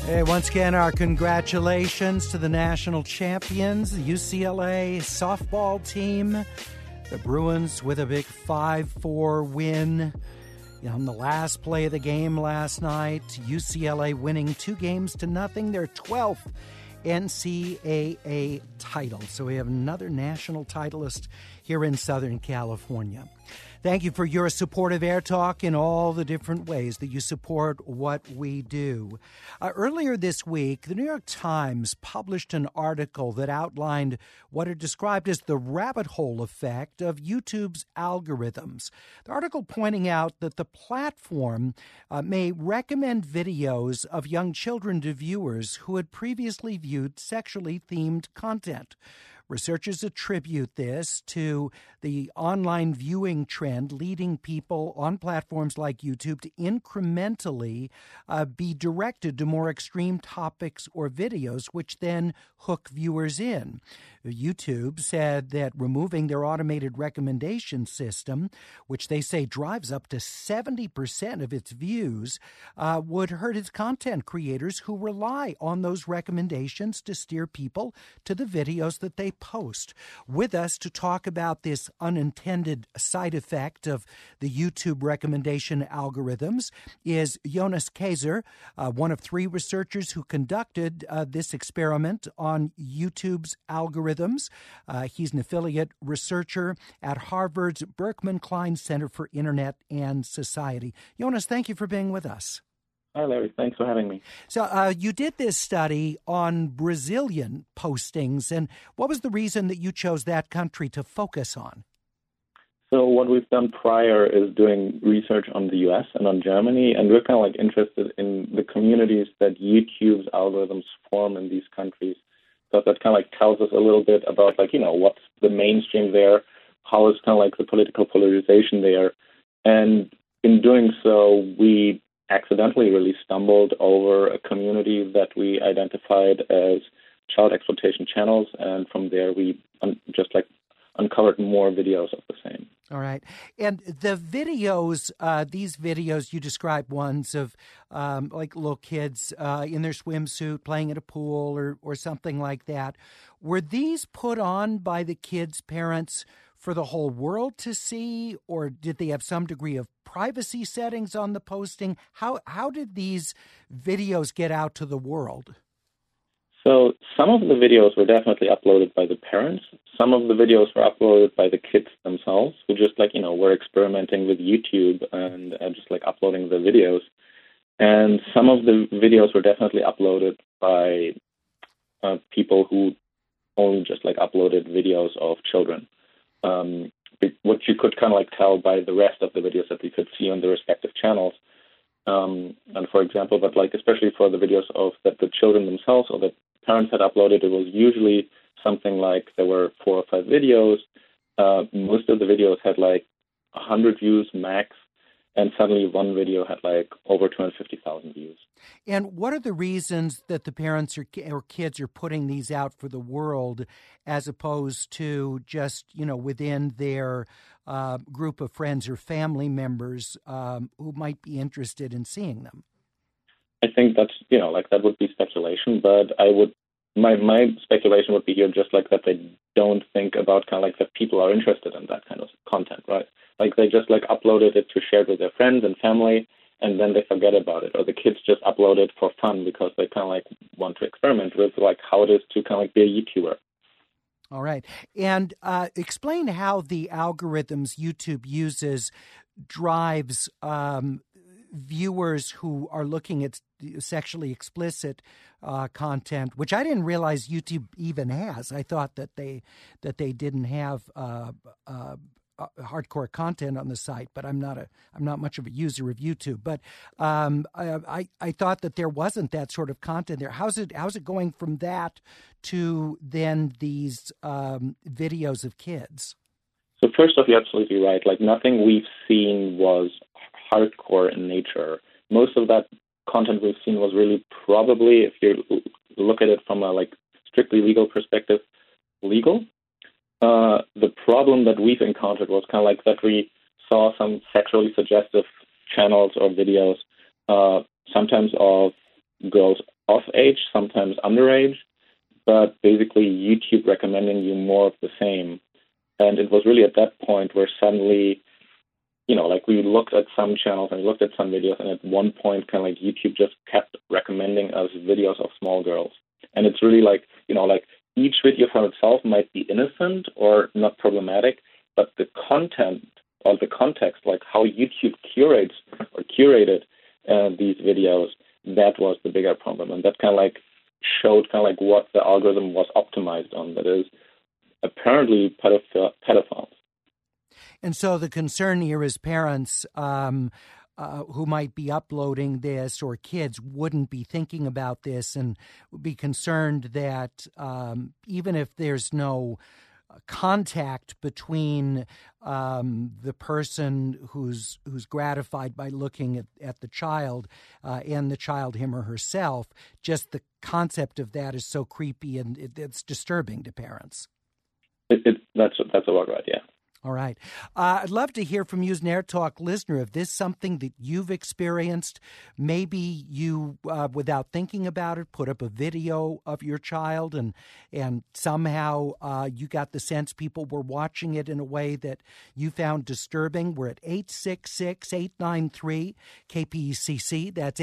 Hey, once again, our congratulations to the national champions, the UCLA softball team. The Bruins with a big 5-4 win on the last play of the game last night. UCLA winning 2-0, their 12th NCAA title. So we have another national titleist here in Southern California. Thank you for your support of Air Talk in all the different ways that you support what we do. Earlier this week, the New York Times published an article that outlined what it described as the rabbit hole effect of YouTube's algorithms. The article pointing out that the platform may recommend videos of young children to viewers who had previously viewed sexually themed content. Researchers attribute this to the online viewing trend leading people on platforms like YouTube to incrementally be directed to more extreme topics or videos, which then hook viewers in. YouTube said that removing their automated recommendation system, which they say drives up to 70% of its views, would hurt its content creators who rely on those recommendations to steer people to the videos that they post. With us to talk about this unintended side effect of the YouTube recommendation algorithms is Jonas Kaiser, one of 3 researchers who conducted this experiment on YouTube's algorithms. He's an affiliate researcher at Harvard's Berkman Klein Center for Internet and Society. Jonas, thank you for being with us. Hi, Larry. Thanks for having me. So you did this study on Brazilian postings, and what was the reason that you chose that country to focus on? So what we've done prior is doing research on the U.S. and on Germany, and we're kind of interested in the communities that YouTube's algorithms form in these countries. So that kind of tells us a little bit about what's the mainstream there, how is kind of the political polarization there. And in doing so, we accidentally really stumbled over a community that we identified as child exploitation channels, and from there we just uncovered more videos of the same. All right. And the videos, these videos, you describe ones of little kids in their swimsuit playing at a pool or something like that. Were these put on by the kids' parents for the whole world to see, or did they have some degree of privacy settings on the posting? How did these videos get out to the world? So some of the videos were definitely uploaded by the parents. Some of the videos were uploaded by the kids themselves, who just were experimenting with YouTube and just uploading the videos. And some of the videos were definitely uploaded by people who only just uploaded videos of children. What you could kind of tell by the rest of the videos that we could see on the respective channels. And for example, but especially for the videos of that the children themselves or the parents had uploaded, it was usually something there were 4 or 5 videos. Most of the videos had 100 views max, and suddenly one video had over 250,000 views. And what are the reasons that the parents or kids are putting these out for the world as opposed to just, within their group of friends or family members who might be interested in seeing them? I think that's, that would be speculation, but my speculation would be here just that they don't think about that people are interested in that kind of content, right? They just uploaded it to share it with their friends and family, and then they forget about it. Or the kids just upload it for fun because they kind of want to experiment with how it is to kind of be a YouTuber. All right. And explain how the algorithms YouTube uses drives viewers who are looking at sexually explicit content, which I didn't realize YouTube even has. I thought that they didn't have hardcore content on the site, but I'm not much of a user of YouTube. But I thought that there wasn't that sort of content there. How's it going from that to then these videos of kids? So first off, you're absolutely right. Nothing we've seen was hardcore in nature. Most of that content we've seen was really probably, if you look at it from a strictly legal perspective, legal. The problem that we've encountered was kind of that we saw some sexually suggestive channels or videos, sometimes of girls of age, sometimes underage, but basically YouTube recommending you more of the same. And it was really at that point where suddenly, like we looked at some channels and we looked at some videos, and at one point, kind of like YouTube just kept recommending us videos of small girls. And it's really like, like each video from itself might be innocent or not problematic, but the content or the context, like how YouTube curated these videos, that was the bigger problem. And that kind of like showed kind of like what the algorithm was optimized on, that is apparently pedophiles. And so the concern here is parents who might be uploading this, or kids wouldn't be thinking about this and would be concerned that even if there's no contact between the person who's gratified by looking at the child and the child, him or herself, just the concept of that is so creepy and it's disturbing to parents. That's about right, yeah. All right. I'd love to hear from you as an Air Talk listener. If this is something that you've experienced, maybe you, without thinking about it, put up a video of your child and somehow you got the sense people were watching it in a way that you found disturbing. We're at 866-893-KPCC. That's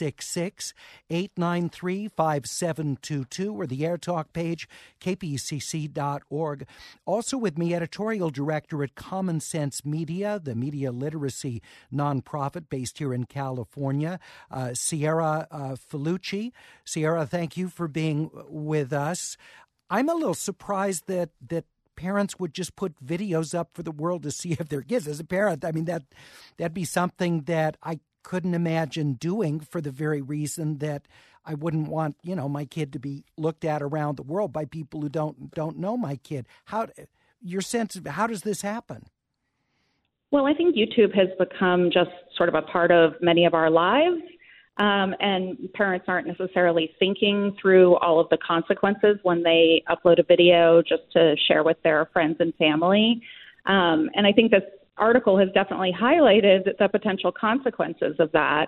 866-893-5722, or the Air Talk page, kpcc.org. Also with me, editorial director at Common Sense Media, the media literacy nonprofit based here in California, Sierra Felucci. Sierra, thank you for being with us. I'm a little surprised that parents would just put videos up for the world to see if their kids. As a parent, I mean, that'd be something that I couldn't imagine doing, for the very reason that I wouldn't want, my kid to be looked at around the world by people who don't know my kid. Your sense of how does this happen? Well, I think YouTube has become just sort of a part of many of our lives, and parents aren't necessarily thinking through all of the consequences when they upload a video just to share with their friends and family. And I think this article has definitely highlighted the potential consequences of that.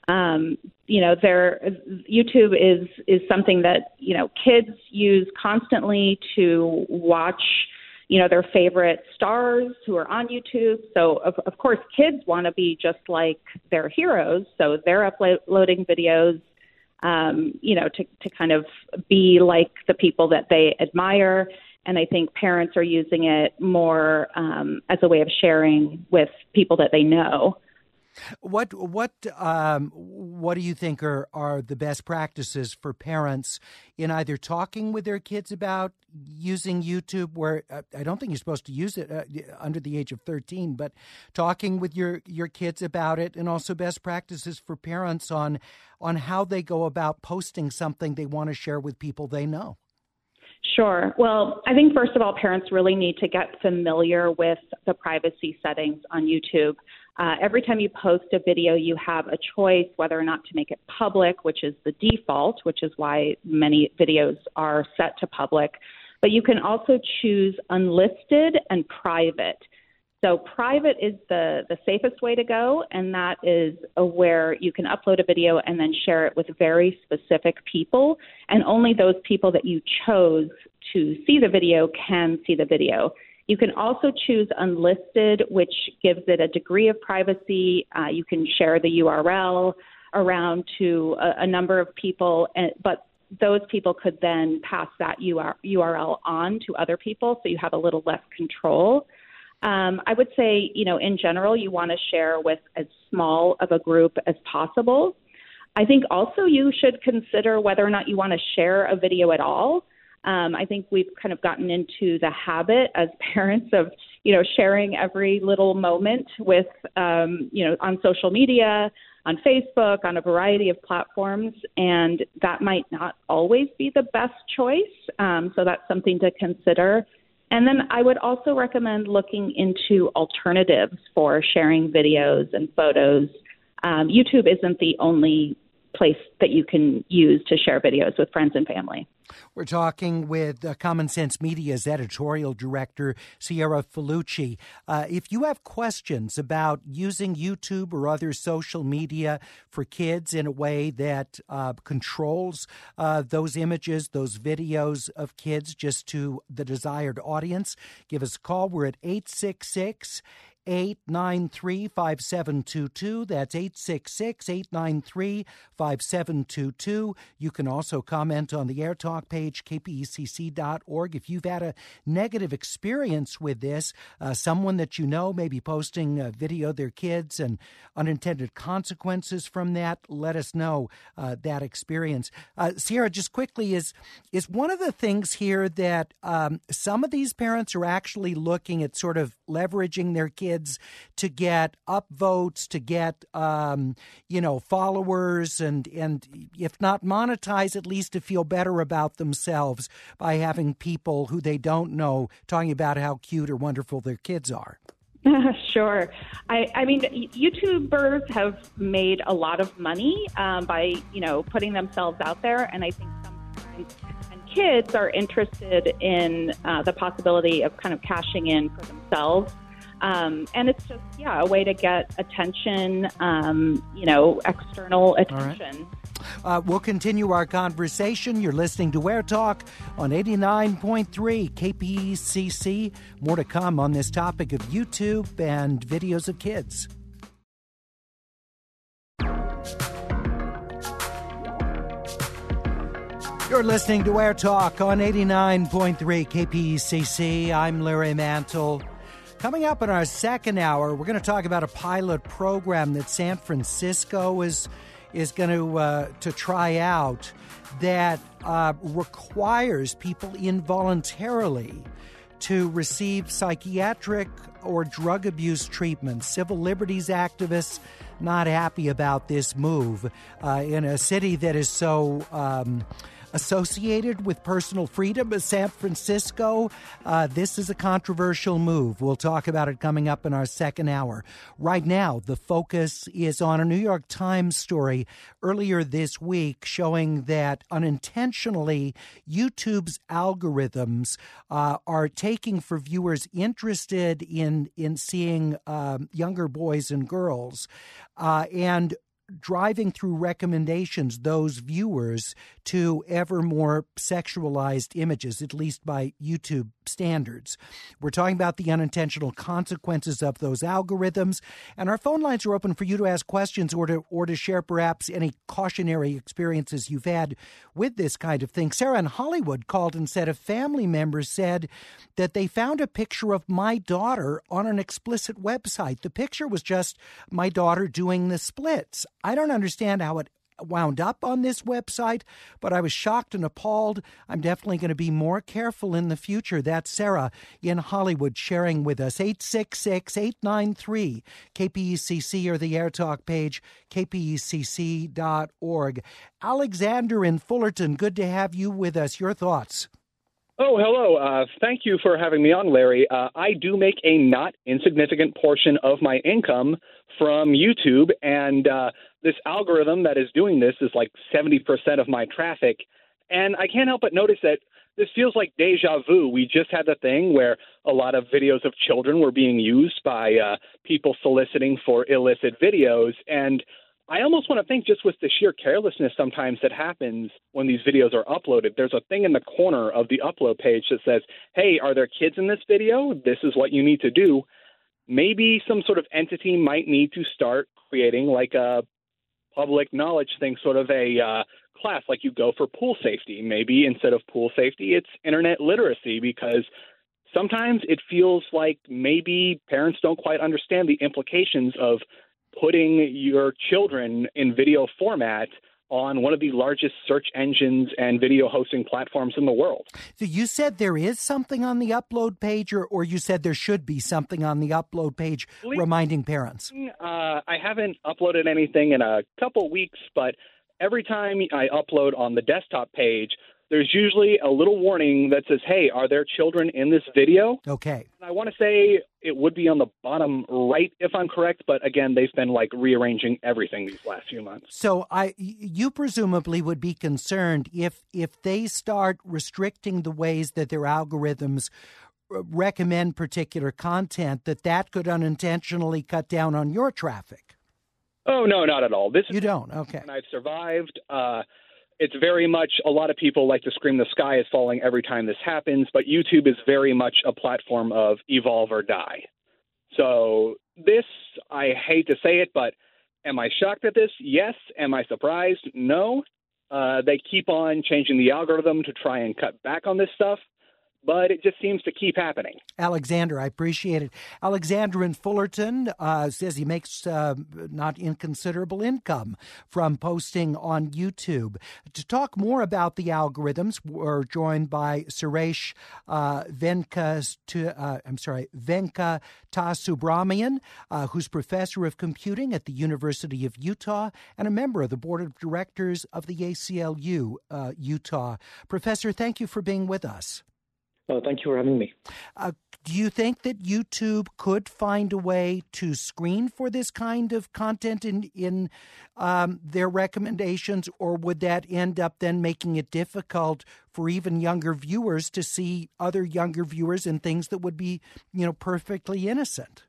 YouTube is something that, kids use constantly to watch their favorite stars who are on YouTube. So, of course, kids want to be just like their heroes. So they're uploading videos, to kind of be like the people that they admire. And I think parents are using it more as a way of sharing with people that they know. What do you think are the best practices for parents in either talking with their kids about using YouTube, where I don't think you're supposed to use it under the age of 13, but talking with your kids about it, and also best practices for parents on how they go about posting something they want to share with people they know? Sure. Well, I think, first of all, parents really need to get familiar with the privacy settings on YouTube. Every time you post a video, you have a choice whether or not to make it public, which is the default, which is why many videos are set to public. But you can also choose unlisted and private. So private is the safest way to go, and that is where you can upload a video and then share it with very specific people, and only those people that you chose to see the video can see the video. You can also choose unlisted, which gives it a degree of privacy. You can share the URL around to a number of people, but those people could then pass that URL on to other people, so you have a little less control. I would say, in general, you want to share with as small of a group as possible. I think also you should consider whether or not you want to share a video at all. I think we've kind of gotten into the habit as parents of, sharing every little moment with, on social media, on Facebook, on a variety of platforms, and that might not always be the best choice. So that's something to consider. And then I would also recommend looking into alternatives for sharing videos and photos. YouTube isn't the only place that you can use to share videos with friends and family. We're talking with Common Sense Media's editorial director, Sierra Felucci. If you have questions about using YouTube or other social media for kids in a way that controls those images, those videos of kids just to the desired audience, give us a call. We're at 866-893-5722. That's 866-893-5722. You can also comment on the Air Talk page, kpecc.org. If you've had a negative experience with this, someone that you know may be posting a video of their kids and unintended consequences from that, let us know that experience. Sierra, just quickly, is one of the things here that some of these parents are actually looking at sort of leveraging their kids to get upvotes, to get followers, and if not monetize, at least to feel better about themselves by having people who they don't know talking about how cute or wonderful their kids are. Sure. I mean, YouTubers have made a lot of money by, putting themselves out there. And I think sometimes kids are interested in the possibility of kind of cashing in for themselves. And it's just, a way to get attention, external attention. All right. We'll continue our conversation. You're listening to Air Talk on 89.3 KPCC. More to come on this topic of YouTube and videos of kids. You're listening to Air Talk on 89.3 KPCC. I'm Larry Mantle. Coming up in our second hour, we're going to talk about a pilot program that San Francisco is going to try out that requires people involuntarily to receive psychiatric or drug abuse treatment. Civil liberties activists not happy about this move in a city that is so associated with personal freedom as San Francisco. This is a controversial move. We'll talk about it coming up in our second hour. Right now, the focus is on a New York Times story earlier this week showing that unintentionally YouTube's algorithms are taking for viewers interested in seeing younger boys and girls and driving through recommendations those viewers to ever more sexualized images, at least by YouTube standards. We're talking about the unintentional consequences of those algorithms, and our phone lines are open for you to ask questions or to share perhaps any cautionary experiences you've had with this kind of thing. Sarah in Hollywood called and said a family member said that they found a picture of my daughter on an explicit website. The picture was just my daughter doing the splits. I don't understand how it wound up on this website, but I was shocked and appalled. I'm definitely going to be more careful in the future. That's Sarah in Hollywood sharing with us. 866-893-KPECC or the Air Talk page, kpecc.org. Alexander in Fullerton, good to have you with us. Your thoughts? Oh, hello. Thank you for having me on, Larry. I do make a not insignificant portion of my income from YouTube, and this algorithm that is doing this is like 70% of my traffic. And I can't help but notice that this feels like deja vu. We just had the thing where a lot of videos of children were being used by people soliciting for illicit videos. And I almost want to think, just with the sheer carelessness sometimes that happens when these videos are uploaded, there's a thing in the corner of the upload page that says, hey, are there kids in this video? This is what you need to do. Maybe some sort of entity might need to start creating like a public knowledge thing, sort of a class like you go for pool safety. Maybe instead of pool safety, it's internet literacy, because sometimes it feels like maybe parents don't quite understand the implications of putting your children in video format on one of the largest search engines and video hosting platforms in the world. So you said there is something on the upload page, or you said there should be something on the upload page reminding parents? I haven't uploaded anything in a couple weeks, but every time I upload on the desktop page, there's usually a little warning that says, hey, are there children in this video? Okay. And I want to say it would be on the bottom right, if I'm correct. But again, they've been rearranging everything these last few months. So you presumably would be concerned if they start restricting the ways that their algorithms recommend particular content, that could unintentionally cut down on your traffic. Oh, no, not at all. You don't? Okay. And I've survived. It's very much, a lot of people like to scream the sky is falling every time this happens, but YouTube is very much a platform of evolve or die. So this, I hate to say it, but am I shocked at this? Yes. Am I surprised? No. They keep on changing the algorithm to try and cut back on this stuff, but it just seems to keep happening. Alexander, I appreciate it. Alexander in Fullerton says he makes not inconsiderable income from posting on YouTube. To talk more about the algorithms, we're joined by Suresh Venkatasubramanian, who's professor of computing at the University of Utah and a member of the board of directors of the ACLU Utah. Professor, thank you for being with us. Thank you for having me. Do you think that YouTube could find a way to screen for this kind of content in their recommendations, or would that end up then making it difficult for even younger viewers to see other younger viewers in things that would be, perfectly innocent?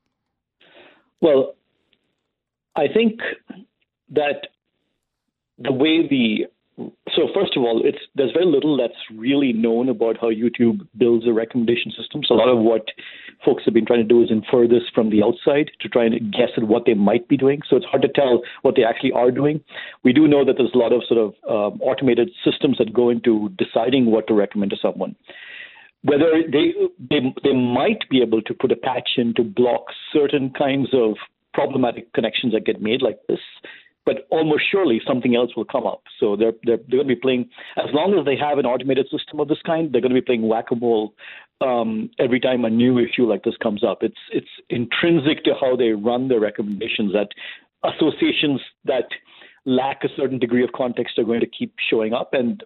Well, I think that the way So first of all, there's very little that's really known about how YouTube builds a recommendation system. So a lot of what folks have been trying to do is infer this from the outside to try and guess at what they might be doing. So it's hard to tell what they actually are doing. We do know that there's a lot of sort of automated systems that go into deciding what to recommend to someone. Whether they might be able to put a patch in to block certain kinds of problematic connections that get made like this, but almost surely something else will come up. So they're going to be playing, as long as they have an automated system of this kind, they're going to be playing whack-a-mole every time a new issue like this comes up. It's intrinsic to how they run their recommendations that associations that lack a certain degree of context are going to keep showing up, and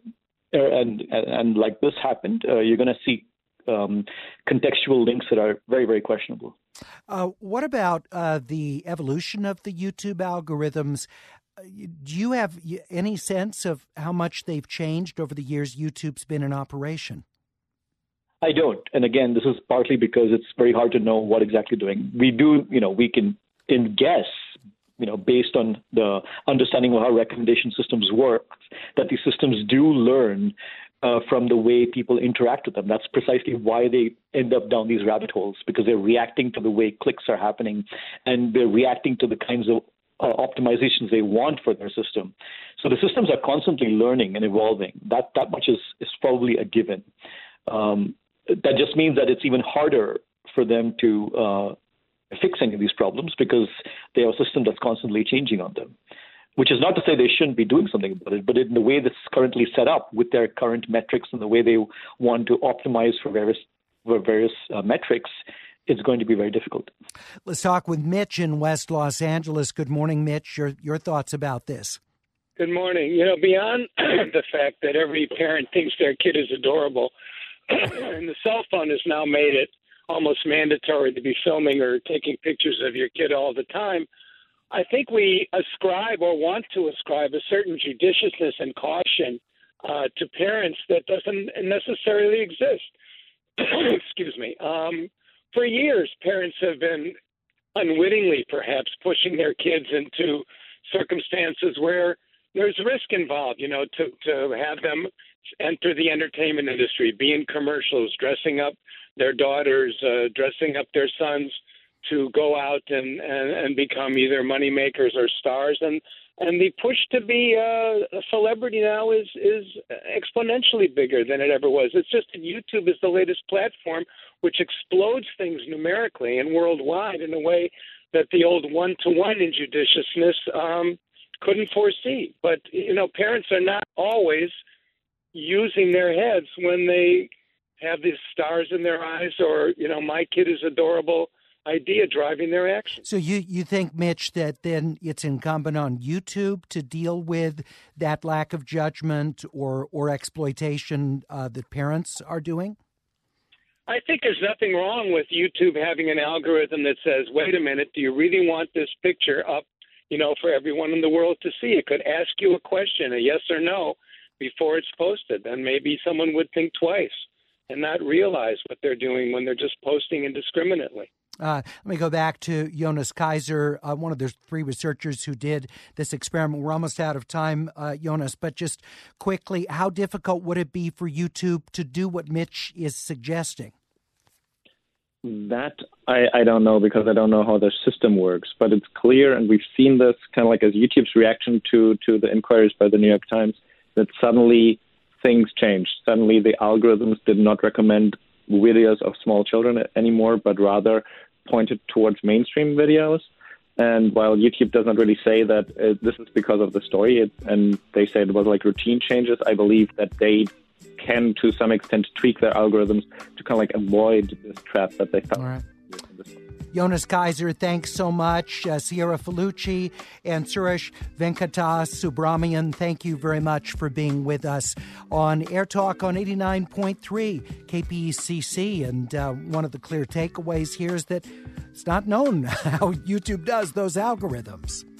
like this happened, you're going to see contextual links that are very, very questionable. What about the evolution of the YouTube algorithms? Do you have any sense of how much they've changed over the years YouTube's been in operation? I don't. And again, this is partly because it's very hard to know what exactly doing. We do, we can guess, based on the understanding of how recommendation systems work, that these systems do learn from the way people interact with them. That's precisely why they end up down these rabbit holes, because they're reacting to the way clicks are happening, and they're reacting to the kinds of optimizations they want for their system. So the systems are constantly learning and evolving. That much is probably a given. That just means that it's even harder for them to fix any of these problems, because they have a system that's constantly changing on them. Which is not to say they shouldn't be doing something about it, but in the way that's currently set up with their current metrics and the way they want to optimize for various metrics, it's going to be very difficult. Let's talk with Mitch in West Los Angeles. Good morning, Mitch. Your thoughts about this? Good morning. Beyond the fact that every parent thinks their kid is adorable, and the cell phone has now made it almost mandatory to be filming or taking pictures of your kid all the time, I think we ascribe or want to ascribe a certain judiciousness and caution to parents that doesn't necessarily exist. Excuse me. For years, parents have been unwittingly perhaps pushing their kids into circumstances where there's risk involved, to have them enter the entertainment industry, be in commercials, dressing up their daughters, dressing up their sons, to go out and become either money makers or stars, and the push to be a celebrity now is exponentially bigger than it ever was. It's just that YouTube is the latest platform which explodes things numerically and worldwide in a way that the old one-to-one injudiciousness couldn't foresee. But parents are not always using their heads when they have these stars in their eyes, or my kid is adorable. idea driving their actions. So you think, Mitch, that then it's incumbent on YouTube to deal with that lack of judgment or exploitation that parents are doing? I think there's nothing wrong with YouTube having an algorithm that says, wait a minute, do you really want this picture up, for everyone in the world to see? It could ask you a question, a yes or no, before it's posted. Then maybe someone would think twice and not realize what they're doing when they're just posting indiscriminately. Let me go back to Jonas Kaiser, one of the three researchers who did this experiment. We're almost out of time, Jonas, but just quickly, how difficult would it be for YouTube to do what Mitch is suggesting? That I don't know, because I don't know how their system works, but it's clear, and we've seen this kind of like as YouTube's reaction to the inquiries by the New York Times, that suddenly things changed. Suddenly the algorithms did not recommend videos of small children anymore, but rather pointed towards mainstream videos. And while YouTube does not really say that this is because of the story, and they say it was like routine changes, I believe that they can, to some extent, tweak their algorithms to kind of like avoid this trap that they found. All right. Jonas Kaiser, thanks so much. Sierra Felucci and Suresh Venkatasubramanian, thank you very much for being with us on Air Talk on 89.3 KPCC. And one of the clear takeaways here is that it's not known how YouTube does those algorithms.